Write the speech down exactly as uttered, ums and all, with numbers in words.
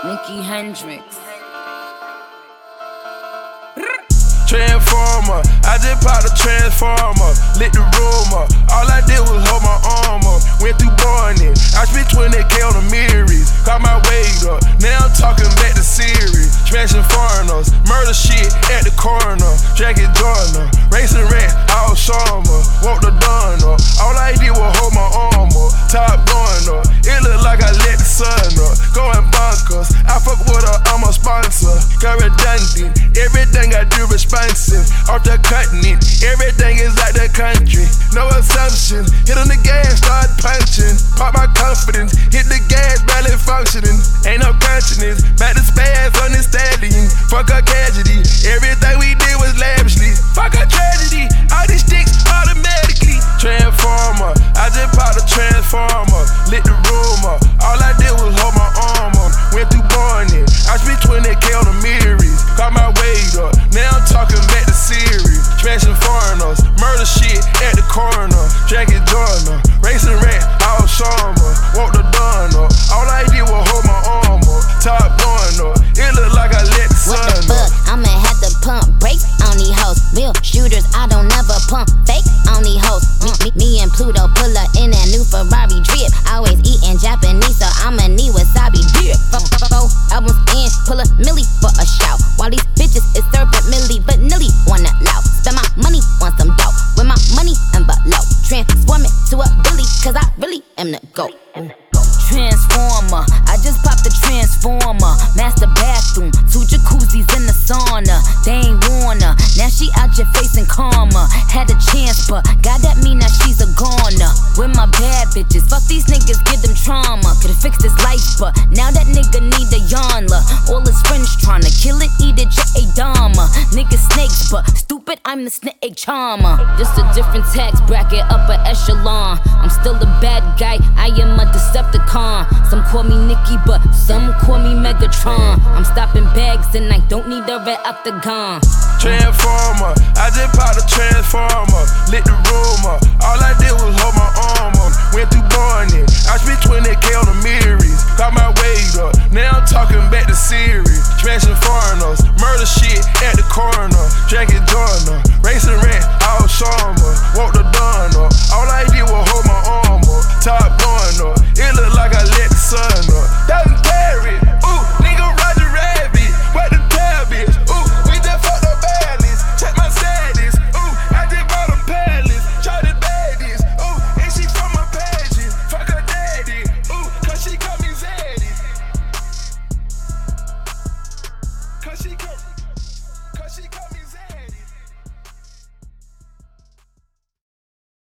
Nikki Hendrix. Transformer, I just popped a transformer, lit the room up. All I did was hold my arm up, went through Barnett. I spent twenty K on the Marys, got my weight up. Now I'm talking back to Siri, smashing foreigners, murder shit at the corner. Jackie Joyner, racing rat, all summer, walk the dawn up. All I did was hold my arm up, top going up. It look like I let the sun up, going bonkers. I fuck with her, I'm a sponsor. Got redundant, everything I do responsive. Off the continent, everything is like the country. No assumptions, hit on the gas, start punching. Pop my confidence, hit the gas, barely functioning. Ain't no consciousness, back to spaz on the stallion. Fuck a tragedy, everything we did was lavishly. Fuck a tragedy, all these sticks automatically. Transformer, I just popped a transformer, lit the room up. All I did was hold my arm up, went through Barnett. I spent twenty K on the Marys, got my weight up. Now I'm talking back to Siri, smashing foreigners, murder shit at the corner. Jackie Joyner, racing rat, all summer, walk the dawn up. All I did was hold my arm up, top going up. It look like I let the sun up. What the fuck? I'ma have to pump brakes on these hoes. Real shooters, I don't never pump fake on these hoes. Me, me, me and Pluto pull up in that new Ferrari drip. Always eating Japanese, so I'ma need wasabi dip. Four albums in, pull a milli for a shout. While these bitches is serving milli, but nilly wanna loud. Spend my money on some dope, with my money envelope. Transform it to a Billy, cause I really am the GOAT. Transformer, I just popped the transformer. Master bathroom, two jacuzzis in the sauna. They ain't wanna, now she out your face and karma. Had a chance, but God that mean that she's a goner. With my bad bitches, fuck these niggas, give them trauma. Could've fixed his life, but now that nigga need a yarnla. All his friends tryna kill it, eat it, just a dama. Niggas snakes, but stupid, I'm the snake charmer. Just a different tax bracket, upper echelon. I'm still a bad guy, I am a Decepticon. Some call me Nikki, but some call me Megatron. I'm stopping bags and I don't need a red octagon. Transformer, I just popped a transformer.